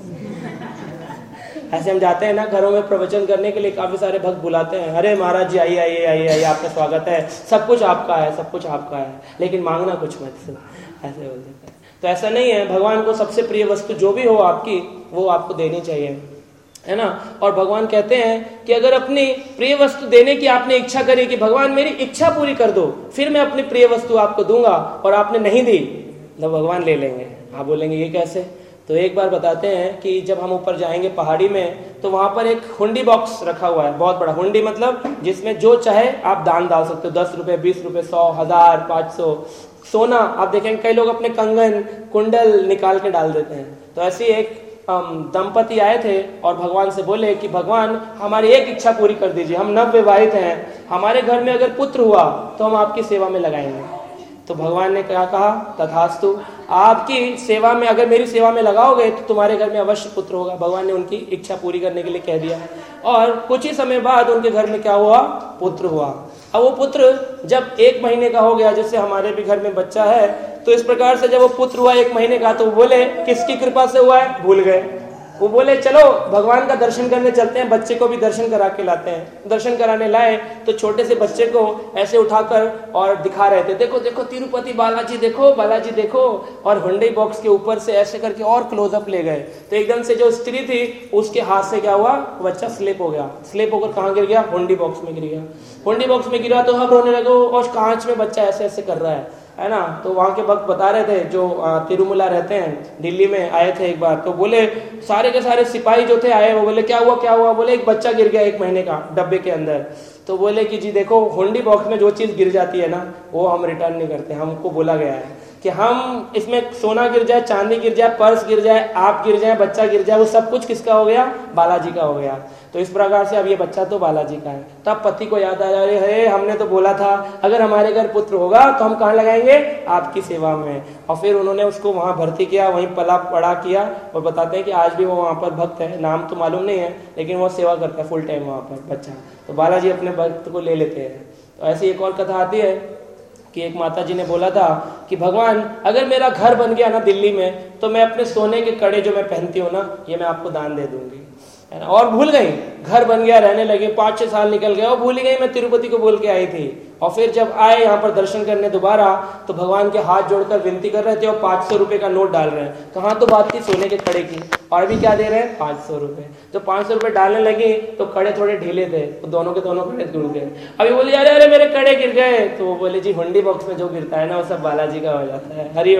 ऐसे हम जाते हैं ना घरों में प्रवचन करने के लिए, काफी सारे भक्त बुलाते हैं, अरे महाराज जी आइए आइए आइए आइए, आपका स्वागत है, सब कुछ आपका है, सब कुछ आपका है, लेकिन मांगना कुछ मत, ऐसे बोल देते हैं। तो ऐसा नहीं है, भगवान को सबसे प्रिय वस्तु जो भी हो आपकी, वो आपको देनी चाहिए, है ना। और भगवान कहते हैं कि अगर अपनी प्रिय वस्तु देने की आपने इच्छा करी कि भगवान मेरी इच्छा पूरी कर दो, फिर मैं अपनी प्रिय वस्तु आपको दूंगा, और आपने नहीं दी तो भगवान ले लेंगे। आप बोलेंगे ये कैसे? तो एक बार बताते हैं कि जब हम ऊपर जाएंगे पहाड़ी में, तो वहां पर एक हुंडी बॉक्स रखा हुआ है, बहुत बड़ा हुंडी, मतलब जिसमें जो चाहे आप दान डाल सकते हो, 10 रुपए, 20 रुपए, 100, 1000, 500। सोना आप देखेंगे कई लोग अपने कंगन कुंडल निकाल के डाल देते हैं। तो ऐसी एक दंपति आए थे और भगवान से बोले कि भगवान हमारी एक इच्छा पूरी कर दीजिए, हम नवविवाहित हैं, हमारे घर में अगर पुत्र हुआ तो हम आपकी सेवा में लगाएंगे। तो भगवान ने क्या कहा, तथास्तु, आपकी सेवा में, अगर मेरी सेवा में लगाओगे तो तुम्हारे घर में अवश्य पुत्र होगा। भगवान ने उनकी इच्छा पूरी करने के लिए कह दिया, और कुछ ही समय बाद उनके घर में क्या हुआ, पुत्र हुआ। अब वो पुत्र जब 1 महीने का हो गया, जैसे हमारे भी घर में बच्चा है, तो इस प्रकार से जब वो पुत्र हुआ 1 महीने का, तो वो बोले किसकी कृपा से हुआ है, भूल गए। वो बोले चलो भगवान का दर्शन करने चलते हैं, बच्चे को भी दर्शन करा के लाते हैं। दर्शन कराने लाए तो छोटे से बच्चे को ऐसे उठाकर और दिखा रहे थे, देखो देखो तिरुपति बालाजी देखो, बालाजी देखो, और हुंडी बॉक्स के ऊपर से ऐसे करके और क्लोजअप ले गए। तो एकदम से जो स्त्री थी उसके हाथ से क्या हुआ, बच्चा स्लिप हो गया। स्लिप होकर कहाँ गिर गया, हुंडी बॉक्स में गिर गया। हुंडी बॉक्स में गिरा तो हम रोने लगे, और कांच में बच्चा ऐसे ऐसे कर रहा है ना। तो वहां के भक्त बता रहे थे, जो तिरुमला रहते हैं, दिल्ली में आए थे एक बार, तो बोले सारे के सारे सिपाही जो थे आए, वो बोले क्या हुआ क्या हुआ, बोले एक बच्चा गिर गया 1 महीने का डब्बे के अंदर। तो बोले कि जी देखो, हुंडी बॉक्स में जो चीज गिर जाती है ना, वो हम रिटर्न नहीं करते, हमको बोला गया है कि हम इसमें सोना गिर जाए, चांदी गिर जाए, पर्स गिर जाए, आप गिर जाए, बच्चा गिर जाए, वो सब कुछ किसका हो गया, बालाजी का हो गया। तो इस प्रकार से अब ये बच्चा तो बालाजी का है। तब पति को याद आया, अरे हमने तो बोला था अगर हमारे घर पुत्र होगा तो हम कहाँ लगाएंगे, आपकी सेवा में। और फिर उन्होंने उसको वहां भर्ती किया, वहीं पला पड़ा किया, और बताते हैं कि आज भी वो वहां पर भक्त है, नाम तो मालूम नहीं है, लेकिन वो सेवा करता है फुल टाइम वहां पर बच्चा। तो बालाजी अपने भक्त को ले लेते हैं। तो ऐसी एक और कथा आती है कि एक माता जी ने बोला था कि भगवान अगर मेरा घर बन गया ना दिल्ली में, तो मैं अपने सोने के कड़े जो मैं पहनती हूँ ना, ये मैं आपको दान दे दूंगी, है ना। और भूल गई, घर बन गया, रहने लगे, 5-6 साल निकल गए, और भूल ही गई मैं तिरुपति को बोल के आई थी। और फिर जब आए यहाँ पर दर्शन करने दोबारा, तो भगवान के हाथ जोड़कर विनती कर रहे थे, और 500 रुपए का नोट डाल रहे हैं। कहाँ तो बात थी सोने के कड़े की, और अभी क्या दे रहे हैं, 500 रुपए। तो 500 रुपए डालने लगे तो कड़े थोड़े ढीले थे, तो दोनों के दोनों कड़े टूट गए। अभी बोले अरे अरे मेरे कड़े गिर गए। तो वो बोले जी हुंडी बॉक्स में जो गिरता है ना, वो सब बालाजी का हो जाता है, हरि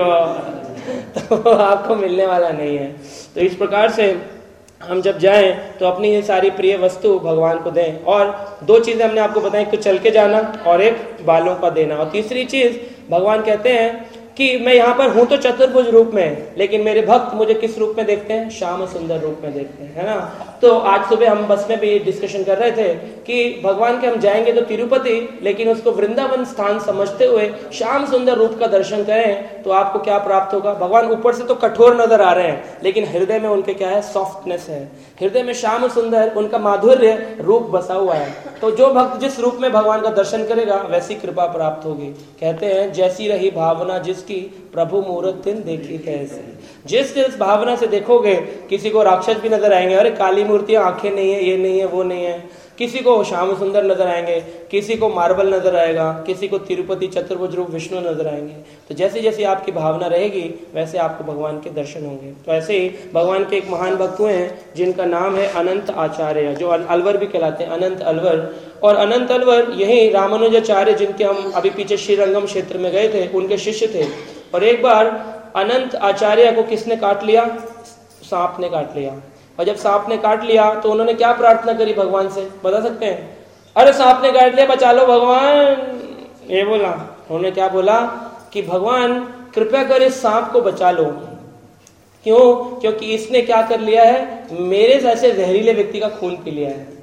तो आपको मिलने वाला नहीं है। तो इस प्रकार से हम जब जाएं तो अपनी ये सारी प्रिय वस्तु भगवान को दें। और 2 चीजें हमने आपको बताई, एक तो चल के जाना और एक बालों का देना। और तीसरी चीज भगवान कहते हैं कि मैं यहाँ पर हूं तो चतुर्भुज रूप में, लेकिन मेरे भक्त मुझे किस रूप में देखते हैं, श्याम सुंदर रूप में देखते हैं, है ना। तो आज सुबह हम बस में भी डिस्कशन कर रहे थे कि भगवान के हम जाएंगे तो तिरुपति, लेकिन उसको वृंदावन स्थान समझते हुए श्याम सुंदर रूप का दर्शन करें तो आपको क्या प्राप्त होगा। भगवान ऊपर से तो कठोर नजर आ रहे हैं, लेकिन हृदय में उनके क्या है, सॉफ्टनेस है। हृदय में श्याम सुंदर उनका माधुर्य रूप बसा हुआ है। तो जो भक्त जिस रूप में भगवान का दर्शन करेगा वैसी कृपा प्राप्त होगी। कहते हैं जैसी रही भावना जिसकी, प्रभु मूरत दिन देखी तैसी। जिस भावना से देखोगे, किसी को राक्षस भी नजर आएंगे, अरे काली मूर्तियां, आंखें नहीं है, ये नहीं है, वो नहीं है। किसी को श्याम सुंदर नजर आएंगे, किसी को मार्बल नजर आएगा, किसी को तिरुपति चतुर्भुज रूप विष्णु नजर आएंगे। तो जैसे जैसी आपकी भावना रहेगी वैसे आपको भगवान के दर्शन होंगे। तो ऐसे ही भगवान के एक महान भक्त हुए हैं जिनका नाम है अनंत आचार्य, जो अलवर भी कहलाते हैं, अनंत अलवर। और अनंत अलवर यही रामानुजाचार्य, जिनके हम अभी पीछे श्रीरंगम क्षेत्र में गए थे, उनके शिष्य थे। और एक बार अनंत आचार्य को किसने काट लिया, सांप ने काट लिया। और जब सांप ने काट लिया तो उन्होंने क्या प्रार्थना करी भगवान से, बता सकते हैं? अरे सांप ने काट लिया, बचा लो भगवान, ये बोला। उन्होंने क्या बोला कि भगवान कृपया कर इस सांप को बचा लो। क्यों? क्योंकि इसने क्या कर लिया है, मेरे जैसे जहरीले व्यक्ति का खून पी लिया है।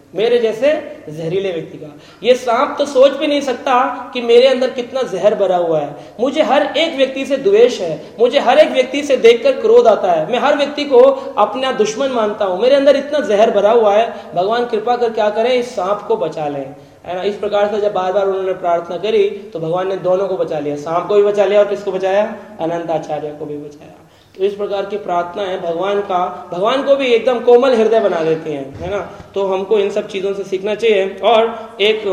मेरे जैसे जहरीले व्यक्ति का। ये सांप तो सोच भी नहीं सकता कि मेरे अंदर कितना जहर भरा हुआ है। मुझे हर एक व्यक्ति से द्वेष है, मुझे हर एक व्यक्ति से देखकर क्रोध आता है, मैं हर व्यक्ति को अपना दुश्मन मानता हूं, मेरे अंदर इतना जहर भरा हुआ है, भगवान कृपा कर क्या करें, इस सांप को बचा लें, है ना। इस प्रकार से जब बार बार उन्होंने प्रार्थना करी तो भगवान ने दोनों को बचा लिया, सांप को भी बचा लिया और किसको बचाया, अनंत आचार्य को भी बचाया। तो इस प्रकार की प्रार्थना है भगवान को भी एकदम कोमल हृदय बना देती हैं, है ना। तो हमको इन सब चीजों से सीखना चाहिए। और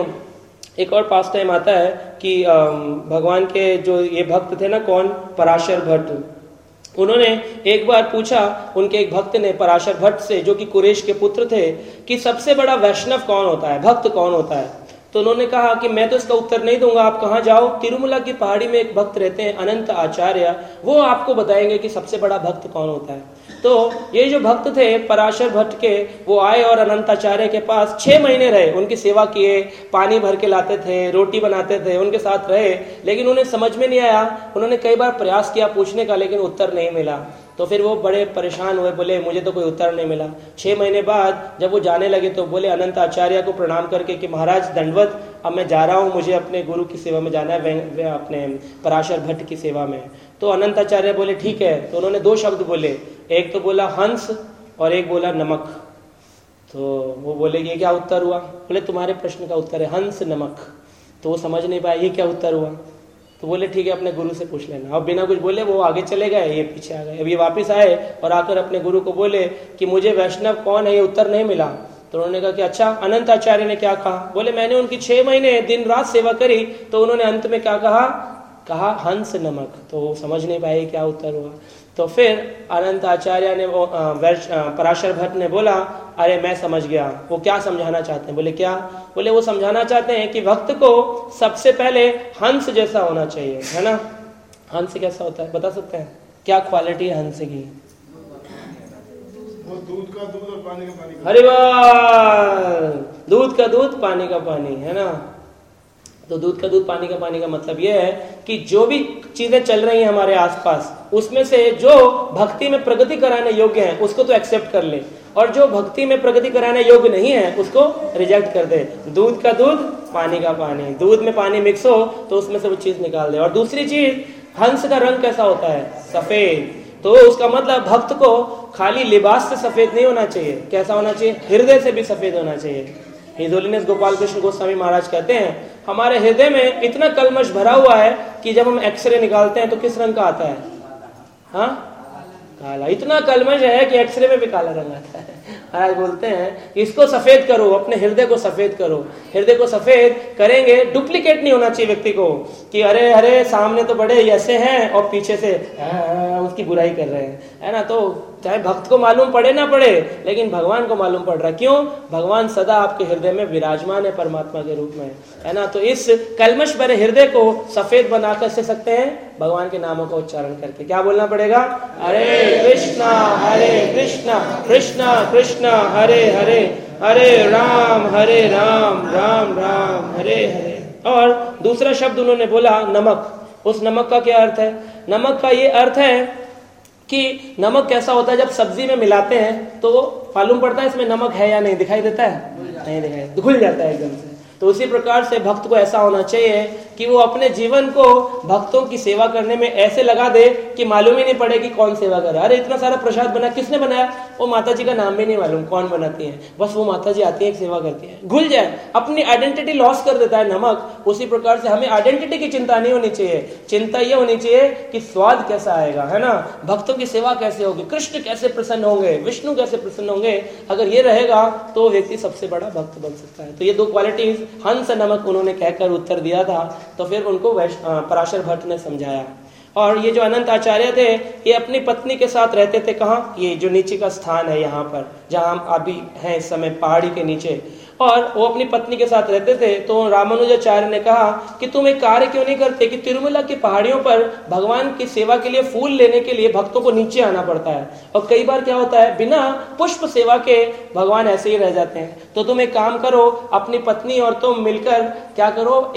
एक और पास टाइम आता है कि भगवान के जो ये भक्त थे ना, कौन, पराशर भट्ट, उन्होंने एक बार पूछा, उनके एक भक्त ने पराशर भट्ट से, जो कि कुरेश के पुत्र थे, कि सबसे बड़ा वैष्णव कौन होता है, भक्त कौन होता है। तो उन्होंने कहा कि मैं तो इसका उत्तर नहीं दूंगा, आप कहाँ जाओ, तिरुमला की पहाड़ी में एक भक्त रहते हैं अनंत आचार्य, वो आपको बताएंगे कि सबसे बड़ा भक्त कौन होता है। तो ये जो भक्त थे पराशर भट्ट के, वो आए और अनंत आचार्य के पास 6 महीने रहे, उनकी सेवा किए, पानी भर के लाते थे, रोटी बनाते थे, उनके साथ रहे, लेकिन उन्हें समझ में नहीं आया। उन्होंने कई बार प्रयास किया पूछने का, लेकिन उत्तर नहीं मिला। तो फिर वो बड़े परेशान हुए, बोले मुझे तो कोई उत्तर नहीं मिला। 6 महीने बाद जब वो जाने लगे तो बोले अनंत आचार्य को प्रणाम करके कि महाराज दंडवत, अब मैं जा रहा हूँ, मुझे अपने गुरु की सेवा में जाना है, अपने पराशर भट्ट की सेवा में। तो अनंत आचार्य बोले ठीक है। तो उन्होंने 2 शब्द बोले, एक तो बोला हंस और एक बोला नमक। तो वो बोले ये क्या उत्तर हुआ, बोले तुम्हारे प्रश्न का उत्तर है हंस नमक। तो वो समझ नहीं पाया ये क्या उत्तर हुआ। तो बोले ठीक है अपने गुरु से पूछ लेना। अब बिना कुछ बोले वो आगे चले गए, ये पीछे आ गए। अब ये वापस आए और आकर अपने गुरु को बोले कि मुझे वैष्णव कौन है ये उत्तर नहीं मिला। तो उन्होंने कहा कि अच्छा अनंत आचार्य ने क्या कहा, बोले मैंने उनकी 6 महीने दिन रात सेवा करी, तो उन्होंने अंत में क्या कहा हंस नमक। तो वो समझ नहीं पाए क्या उत्तर हुआ। तो फिर अनंत आचार्य ने, पराशर भट्ट ने बोला अरे मैं समझ गया, वो क्या समझाना चाहते हैं। बोले क्या, बोले वो समझाना चाहते हैं कि भक्त को सबसे पहले हंस जैसा होना चाहिए, है ना। हंस कैसा होता है बता सकते हैं, क्या क्वालिटी है हंस की? वो दूध का दूध और पानी का पानी। अरे वाह, दूध का दूध पानी का पानी, है ना। तो दूध का दूध पानी का पानी का मतलब यह है कि जो भी चीजें चल रही हैं हमारे आसपास, उसमें से जो भक्ति में प्रगति कराने योग्य है उसको तो एक्सेप्ट कर ले, और जो भक्ति में प्रगति कराने योग्य नहीं है उसको रिजेक्ट कर दे। दूध का दूध पानी का पानी, दूध में पानी मिक्स हो तो उसमें से वो चीज निकाल दे। और दूसरी चीज, हंस का रंग कैसा होता है, सफेद। तो उसका मतलब भक्त को खाली लिबास से सफेद नहीं होना चाहिए, कैसा होना चाहिए, हृदय से भी सफेद होना चाहिए। हिज होलीनेस गोपाल कृष्ण गोस्वामी महाराज कहते हैं हमारे हृदय में इतना कलमश भरा हुआ है कि जब हम एक्सरे निकालते हैं तो किस रंग का आता है, हाँ काला। इतना कलमश है कि एक्सरे में भी काला रंग आता है। महाराज बोलते हैं इसको सफेद करो, अपने हृदय को सफेद करो। हृदय को सफेद करेंगे, डुप्लीकेट नहीं होना चाहिए व्यक्ति को कि अरे अरे सामने तो बड़े ऐसे हैं और पीछे से उसकी बुराई कर रहे हैं, है ना। तो चाहे भक्त को मालूम पड़े ना पड़े, लेकिन भगवान को मालूम पड़ रहा है। क्यों? भगवान सदा आपके हृदय में विराजमान है परमात्मा के रूप में, है ना। तो इस कलमश भरे हृदय को सफेद बना कर सकते हैं भगवान के नामों का उच्चारण करके। क्या बोलना पड़ेगा, हरे कृष्णा कृष्णा कृष्णा हरे हरे, हरे राम राम राम हरे हरे। और दूसरा शब्द उन्होंने बोला नमक। उस नमक का क्या अर्थ है? नमक का ये अर्थ है कि नमक कैसा होता है, जब सब्जी में मिलाते हैं तो मालूम पड़ता है इसमें नमक है या नहीं, दिखाई देता है, नहीं दिखाई, घुल जाता है एकदम से। तो उसी प्रकार से भक्त को ऐसा होना चाहिए कि वो अपने जीवन को भक्तों की सेवा करने में ऐसे लगा दे कि मालूम ही नहीं पड़े कि कौन सेवा कर रहा है। अरे इतना सारा प्रसाद बना, किसने बनाया, वो माता जी का नाम भी नहीं मालूम कौन बनाती है, बस वो माता जी आती है सेवा करती है, घुल जाए, अपनी आइडेंटिटी लॉस कर देता है नमक। उसी प्रकार से हमें आइडेंटिटी की चिंता नहीं होनी चाहिए, चिंता ये होनी चाहिए कि स्वाद कैसा आएगा, है ना, भक्तों की सेवा कैसे होगी, कृष्ण कैसे प्रसन्न होंगे, विष्णु कैसे प्रसन्न होंगे। अगर ये रहेगा तो व्यक्ति सबसे बड़ा भक्त बन सकता है। तो ये 2 क्वालिटीज हंस नमक उन्होंने कहकर उत्तर दिया था। तो फिर उनको पराशर भट्ट ने समझाया। और ये जो अनंत आचार्य थे ये अपनी पत्नी के साथ रहते थे, कहाँ, ये जो नीचे का स्थान है यहाँ पर जहाँ हम अभी हैं इस समय, पहाड़ी के नीचे, और वो अपनी पत्नी के साथ रहते थे। तो रामानुजाचार्य ने कहा कि तुम एक कार्य क्यों नहीं करते कि तिरुमला की पहाड़ियों पर भगवान की सेवा के लिए फूल लेने के लिए भक्तों को नीचे आना पड़ता है, और कई बार क्या होता है बिना पुष्प सेवा के भगवान ऐसे ही रह जाते हैं। तो तुम एक काम करो, अपनी पत्नी और तुम मिलकर क्या करो, एक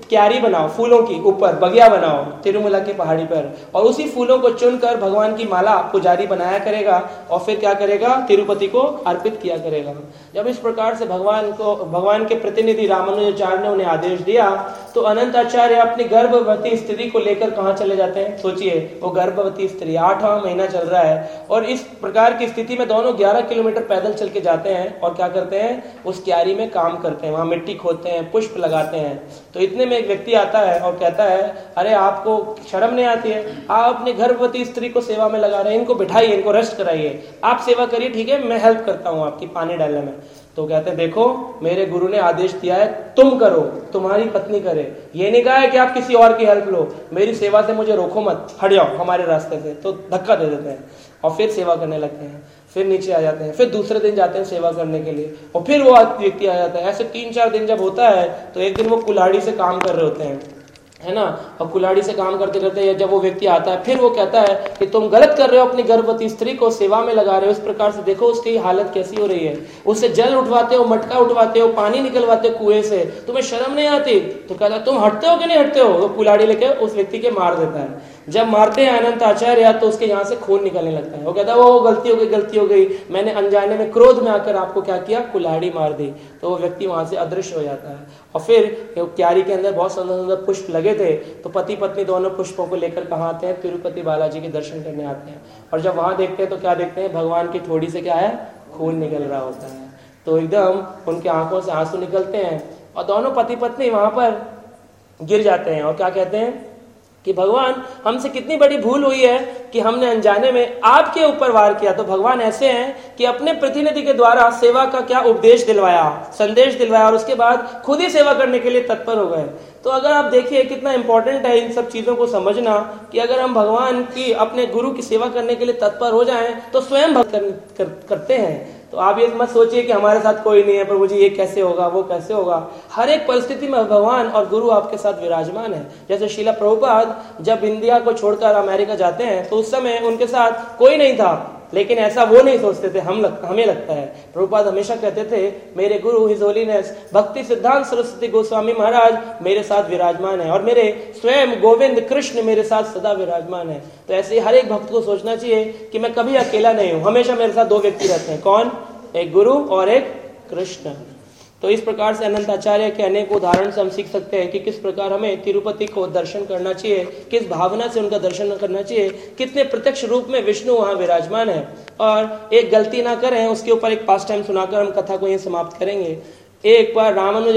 क्यारी बनाओ फूलों की, ऊपर बगिया बनाओ तिरुमला की पहाड़ी पर, और उसी फूलों को चुनकर भगवान की माला पुजारी बनाया करेगा और फिर क्या करेगा, तिरुपति को अर्पित किया करेगा। जब इस प्रकार से भगवान के प्रतिनिधि रामानुजाचार्य ने उन्हें आदेश दिया तो अनंताचार्य अपनी गर्भवती स्त्री को लेकर कहां चले जाते हैं। सोचिए, वो गर्भवती स्त्री, 8वां महीना चल रहा है और इस प्रकार की स्थिति में दोनों 11 किलोमीटर पैदल चल के जाते हैं और क्या करते हैं, उस क्यारी में काम करते हैं, वहां मिट्टी खोदते हैं, पुष्प लगाते हैं। तो इतने में एक व्यक्ति आता है और कहता है, अरे आपको शर्म नहीं आती है, आप अपनी गर्भवती स्त्री को सेवा में लगा रहे हैं, इनको बिठाइए, इनको रेस्ट कराइए, आप सेवा करिए, ठीक है, मैं हेल्प करता हूं आपकी पानी डालने में। तो कहते हैं, देखो मेरे गुरु ने आदेश दिया है तुम करो, तुम्हारी पत्नी करे, ये नहीं कहा है कि आप किसी और की हेल्प लो, मेरी सेवा से मुझे रोको मत, हट जाओ हमारे रास्ते से। तो धक्का दे देते हैं और फिर सेवा करने लगते हैं, फिर नीचे आ जाते हैं, फिर दूसरे दिन जाते हैं सेवा करने के लिए और फिर वो व्यक्ति आ जाता है। ऐसे 3-4 दिन जब होता है तो एक दिन वो कुल्हाड़ी से काम कर रहे होते हैं, है ना, और कुल्हाड़ी से काम करते करते जब वो व्यक्ति आता है फिर वो कहता है कि तुम गलत कर रहे हो, अपनी गर्भवती स्त्री को सेवा में लगा रहे हो, इस प्रकार से देखो उसकी हालत कैसी हो रही है, उससे जल उठवाते हो, मटका उठवाते हो, पानी निकलवाते हो कुएं से, तुम्हें शर्म नहीं आती। तो कहता है तुम हटते हो कि नहीं हटते हो, तो कुल्हाड़ी लेके उस व्यक्ति के मार देता है। जब मारते हैं अनंत आचार्य तो उसके यहाँ से खून निकलने लगता है। वो कहता है वो गलती हो गई, मैंने अनजाने में क्रोध में आकर आपको क्या किया, कुल्हाड़ी मार दी। तो वो व्यक्ति वहां से अदृश्य हो जाता है। और फिर क्यारी के अंदर बहुत सुंदर सुंदर पुष्प लगे थे, तो पति पत्नी दोनों पुष्पों को लेकर कहाँ आते हैं, तिरुपति बालाजी के दर्शन करने आते हैं। और जब वहां देखते हैं तो क्या देखते हैं, भगवान की थोड़ी से क्या है, खून निकल रहा होता है। तो एकदम उनके आंखों से आंसू निकलते हैं और दोनों पति पत्नी वहां पर गिर जाते हैं और क्या कहते हैं कि भगवान हमसे कितनी बड़ी भूल हुई है कि हमने अनजाने में आपके ऊपर वार किया। तो भगवान ऐसे हैं कि अपने प्रतिनिधि के द्वारा सेवा का क्या उपदेश दिलवाया, संदेश दिलवाया और उसके बाद खुद ही सेवा करने के लिए तत्पर हो गए। तो अगर आप देखिए कितना इंपॉर्टेंट है इन सब चीजों को समझना कि अगर हम भगवान की, अपने गुरु की सेवा करने के लिए तत्पर हो जाएं तो स्वयं भक्त करते हैं। तो आप ये मत सोचिए कि हमारे साथ कोई नहीं है, प्रभु जी ये कैसे होगा, वो कैसे होगा। हर एक परिस्थिति में भगवान और गुरु आपके साथ विराजमान है। जैसे श्रीला प्रभुपाद जब इंडिया को छोड़कर अमेरिका जाते हैं तो उस समय उनके साथ कोई नहीं था, लेकिन ऐसा वो नहीं सोचते थे, हमें लगता है। प्रभुपाद हमेशा कहते थे, मेरे गुरु हिज होलीनेस भक्ति सिद्धांत सरस्वती गोस्वामी महाराज मेरे साथ विराजमान है और मेरे स्वयं गोविंद कृष्ण मेरे साथ सदा विराजमान है। तो ऐसे हर एक भक्त को सोचना चाहिए कि मैं कभी अकेला नहीं हूं, हमेशा मेरे साथ 2 व्यक्ति रहते हैं। कौन? एक गुरु और एक कृष्ण। तो इस प्रकार से अनंताचार्य के अनेक उदाहरण से हम सीख सकते हैं कि किस प्रकार हमें तिरुपति को दर्शन करना चाहिए, किस भावना से उनका दर्शन करना चाहिए, कितने प्रत्यक्ष रूप में विष्णु वहां विराजमान है। और एक गलती ना करें, उसके ऊपर एक पास टाइम सुनाकर हम कथा को यहीं समाप्त करेंगे। एक बार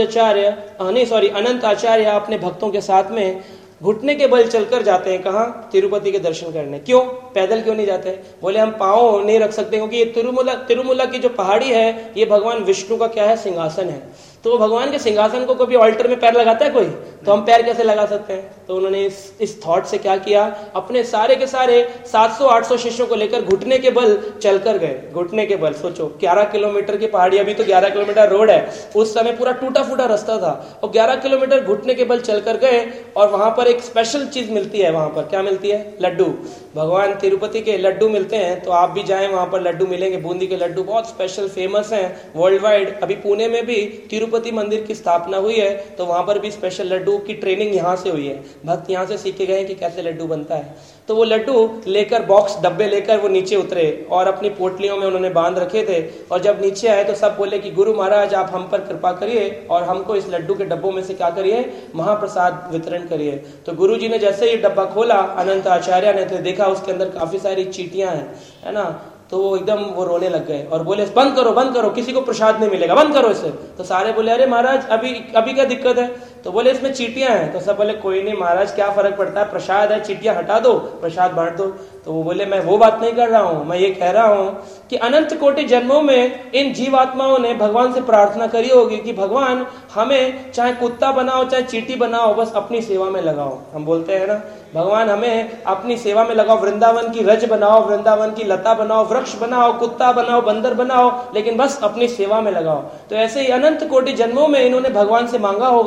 अनंत आचार्य अपने भक्तों के साथ में घुटने के बल चलकर जाते हैं, कहाँ? तिरुपति के दर्शन करने। क्यों? पैदल क्यों नहीं जाते? बोले हम पाँव नहीं रख सकते क्योंकि ये तिरुमला की जो पहाड़ी है ये भगवान विष्णु का क्या है, सिंहासन है। तो भगवान के सिंहासन को कभी ऑल्टर में पैर लगाता है कोई? तो हम पैर कैसे लगा सकते हैं? तो उन्होंने इस थॉट से क्या किया, अपने सारे के सारे 700-800 शिष्यों को लेकर घुटने के बल चलकर गए। घुटने के बल, सोचो 11 किलोमीटर की पहाड़ी, अभी तो 11 किलोमीटर रोड है, उस समय पूरा टूटा फूटा रास्ता था और 11 किलोमीटर घुटने के बल चलकर गए। और वहां पर एक स्पेशल चीज मिलती है, वहां पर क्या मिलती है? लड्डू। भगवान तिरुपति के लड्डू मिलते हैं, तो आप भी जाएं, वहां पर लड्डू मिलेंगे। बूंदी के लड्डू बहुत स्पेशल फेमस हैं वर्ल्ड वाइड। अभी पुणे में भी तिरुपति मंदिर की स्थापना हुई है, तो वहां पर भी स्पेशल लड्डू की ट्रेनिंग यहाँ से हुई है। भक्त यहाँ से सीखे गए कि कैसे लड्डू बनता है। तो वो लड्डू लेकर, बॉक्स डब्बे लेकर वो नीचे उतरे और अपनी पोटलियों में उन्होंने बांध रखे थे। और जब नीचे आए तो सब बोले कि गुरु महाराज आप हम पर कृपा करिए और हमको इस लड्डू के डब्बों में से क्या करिए, महाप्रसाद वितरण करिए। तो गुरु जी ने जैसे ही डब्बा खोला, अनंत आचार्य ने तो देखा उसके अंदर काफी सारी चींटियां हैं, है ना। तो वो एकदम वो रोने लग गए और बोले बंद करो, किसी को प्रसाद नहीं मिलेगा, बंद करो इसे। तो सारे बोले अरे महाराज अभी क्या दिक्कत है? तो बोले इसमें चींटियां हैं। तो सब बोले कोई नहीं महाराज, क्या फर्क पड़ता है, प्रसाद है, चींटियां हटा दो, प्रसाद बांट दो। तो वो बोले मैं वो बात नहीं कर रहा हूं, मैं ये कह रहा हूं कि अनंत कोटि जन्मों में इन जीवात्माओं ने भगवान से प्रार्थना करी होगी कि भगवान हमें चाहे कुत्ता बनाओ चाहे चींटी बनाओ, बस अपनी सेवा में लगाओ। हम बोलते हैं ना, भगवान हमें अपनी सेवा में लगाओ, वृंदावन की रज बनाओ, वृंदावन की लता बनाओ, वृक्ष बनाओ, कुत्ता बनाओ, बंदर बनाओ, लेकिन बस अपनी सेवा में लगाओ। तो ऐसे ही अनंत कोटि जन्मों में इन्होंने भगवान से मांगा होगा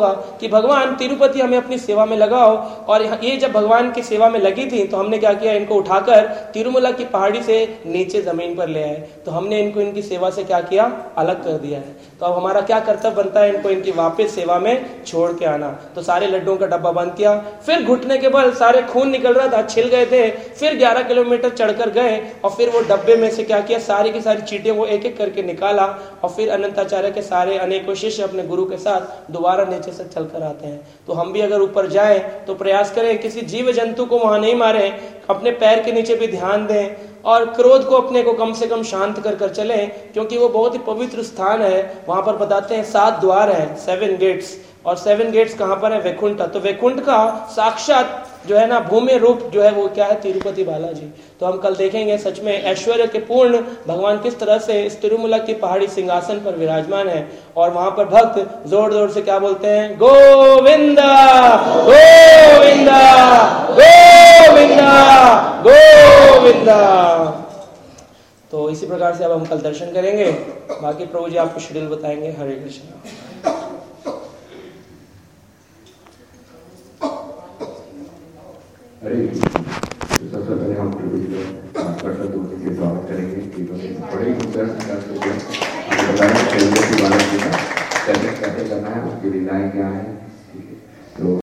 कि भगवान तिरुपति हमें अपनी सेवा में लगाओ। और ये जब भगवान की सेवा में लगी थी तो हमने क्या किया, इनको उठाकर तिरुमला की पहाड़ी से नीचे जमीन पर ले आए। तो हमने इनको इनकी सेवा से क्या किया, अलग कर दिया है। तो अब हमारा क्या कर्तव्य बनता है, इनको इनकी वापस सेवा में छोड़ के आना। तो सारे लड्डुओं का डब्बा बंद किया, फिर घुटने के बल सारे खून निकल रहा था, छिल गए थे, फिर 11 किलोमीटर चढ़कर गए और फिर वो डब्बे में से क्या किया, सारी की सारी चीटियों को एक एक करके निकाला। और फिर अनंताचार्य के सारे अनेकों शिष्य अपने गुरु के साथ दोबारा नीचे से चलकर आते हैं। तो हम भी अगर ऊपर जाएं तो प्रयास करें किसी जीव जंतु को वहां नहीं मारें, अपने पैर के नीचे भी ध्यान दें और क्रोध को अपने को कम से कम शांत कर कर चलें, क्योंकि वो बहुत ही पवित्र स्थान है। वहां पर बताते हैं 7 द्वार हैं, 7 गेट्स। और 7 गेट्स कहां पर है, वैकुंठ। तो वैकुंठ का साक्षात जो है ना भूमि रूप जो है वो क्या है, तिरुपति बालाजी। तो हम कल देखेंगे सच में ऐश्वर्य के पूर्ण भगवान किस तरह से इस तिरुमला की पहाड़ी सिंहासन पर विराजमान है। और वहां पर भक्त जोर जोर से क्या बोलते हैं, गोविंदा गोविंदा गोविंदा गोविंदा। तो इसी प्रकार से अब हम कल दर्शन करेंगे। बाकी प्रभु जी आपको शेड्यूल बताएंगे। हरे कृष्णा। अरे सबसे पहले हम प्रभु जी को स्वागत करेंगे। बड़े ही खूबसूरत बताया कैसे करना है, उसकी लीलाएं क्या है। तो